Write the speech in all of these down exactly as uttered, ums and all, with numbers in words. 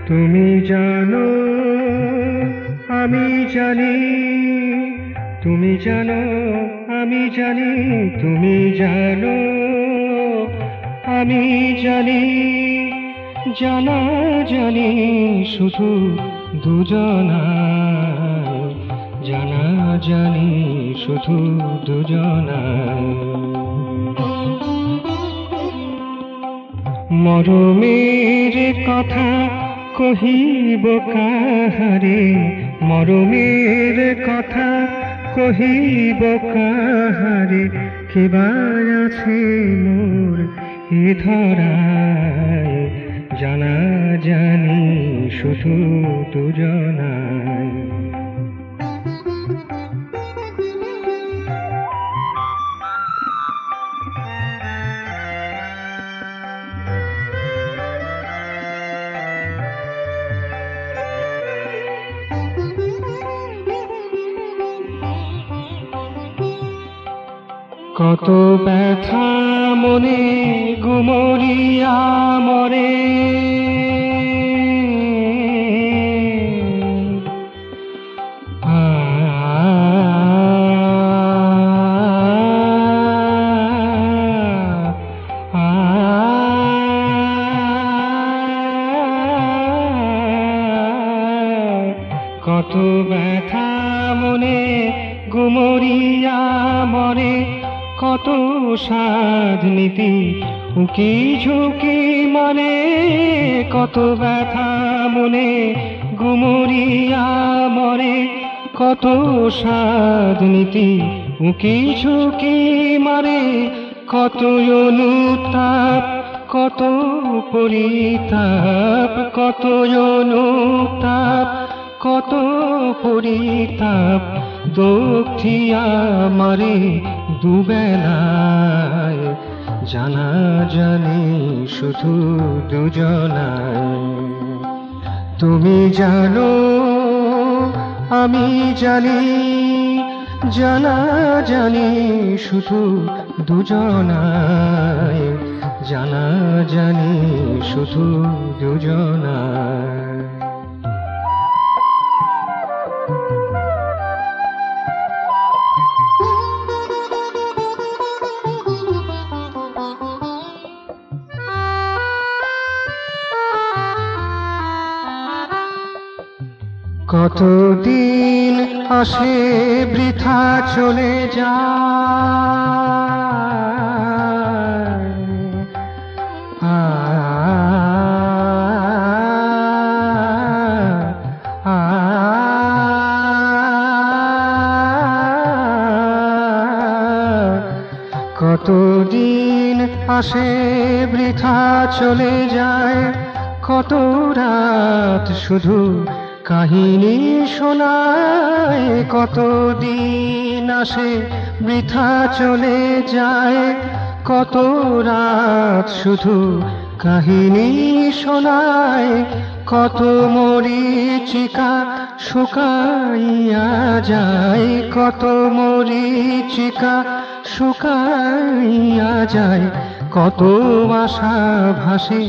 তুমি জানো আমি জানি, তুমি জানো আমি জানি, তুমি জানো আমি জানি, জানা জানি শুধু দুজনায়, জানা জানি শুধু দুজনায়। মরমের কথা কহিব কাহারে, মরমের কথা কহিব কাহারে, কেবা আছে মোর এ ধরায়, জানা জানি শুধু দুজনায়। কত ব্যথা মনে গুমরিয়া মরে, আ আ কত ব্যথা মনে গুমরিয়া মরে, কত সাধ নীতি উকি ঝুঁকি মানে, কত ব্যথা মনে গুমরিয়া মরে, কত সাধ নীতি উকি ঝুঁকি মারে, কত অনুতাপ কত পরিতাপ, কত অনুতাপ কত পরিতাপ, দগ্ধিয়া মারে দুবেলায়, জানা জানি শুধু দুজনায়। তুমি জানো আমি জানি, জানা জানি শুধু দুজনায়, জানা জানি শুধু দুজনায়। কতদিন আসে বৃথা চলে যায়, আ আ কতদিন আসে বৃথা চলে যায়, কত রাত শুধু কাহিনী শোনায়, কতদিন আসে বৃথা চলে যায়, কত রাত শুধু কাহিনী শোনায়, কত মরীচিকা শুকাইয়া যায়, কত মরীচিকা শুকাইয়া যায়, কত আশা ভাসে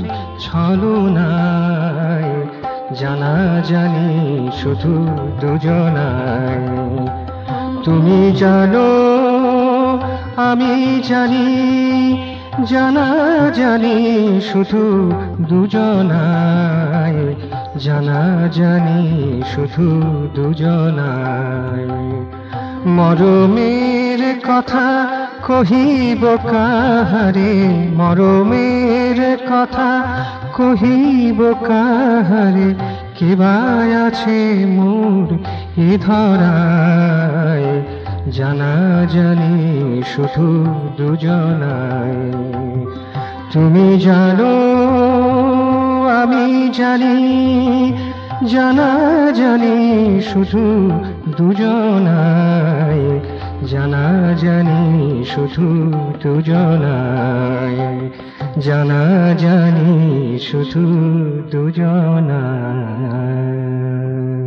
ছলনায়, জানা জানি শুধু দুজনায়। তুমি জানো আমি জানি, জানা জানি শুধু দুজনায়, জানা জানি শুধু দুজনায়। মরমের কথা কহিব কাহারে, মরমের কথা কহিব কাহারে, কেবা আছে মোর এ ধরায়, জানা জানি শুধু দুজনায়। তুমি জানো আমি জানি, জানা জানি শুধু দুজনায়, জানা জানি শুধু দুজনায়, জানা জানি শুধু দুজনায়।